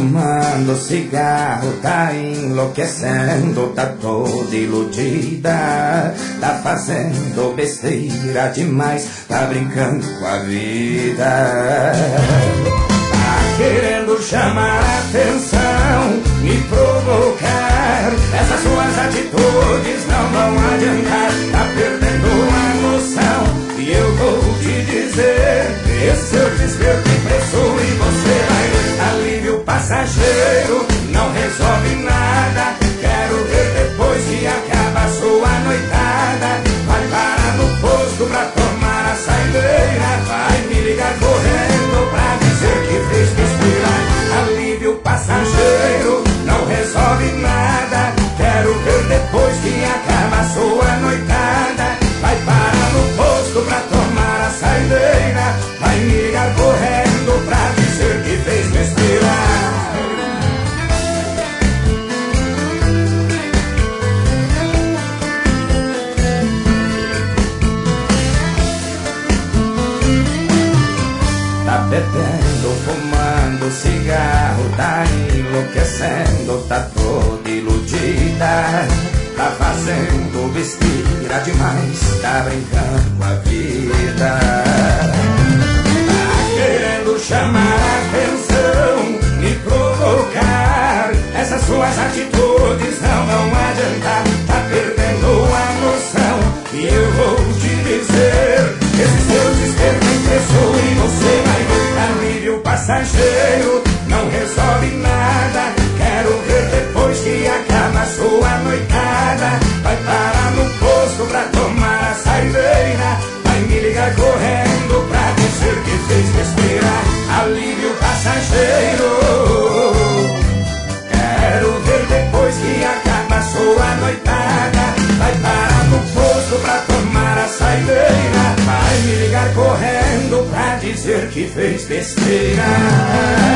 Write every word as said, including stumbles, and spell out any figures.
fumando cigarro, tá enlouquecendo, tá toda iludida, tá fazendo besteira demais, tá brincando com a vida. Tá querendo chamar a atenção, me provocar, essas suas atitudes não vão adiantar, tá perdendo a noção. E eu vou te dizer, esse seu desespero tem preço e você vai ver. Alívio passageiro, não resolve nada. Quero ver depois que acaba a sua noitada. Vai parar no posto pra tomar a saideira. Vai me ligar correndo pra dizer que fez besteira. Alívio passageiro, não resolve nada. Quero ver depois que acaba a sua noitada. Vai parar no posto pra tomar a saideira. Vai me ligar correndo pra dizer que fez besteira. Tá bebendo, fumando cigarro, tá enlouquecendo, tá toda iludida, tá fazendo besteira demais, tá brincando com a vida. Tá querendo chamar a atenção, me provocar, essas suas atitudes não vão adiantar, tá perdendo a noção. E eu vou te dizer, esse seu desespero tem preço e você vai ver. Alívio passageiro, não resolve nada. Quero ver depois que acaba a sua noitada. Vai parar no posto pra tomar a saideira. Vai me ligar correndo pra dizer que fez besteira. Alívio passageiro, quero ver depois que acaba a sua noitada. Vai parar no posto pra tomar a saideira. Vai me ligar correndo pra dizer que fez besteira.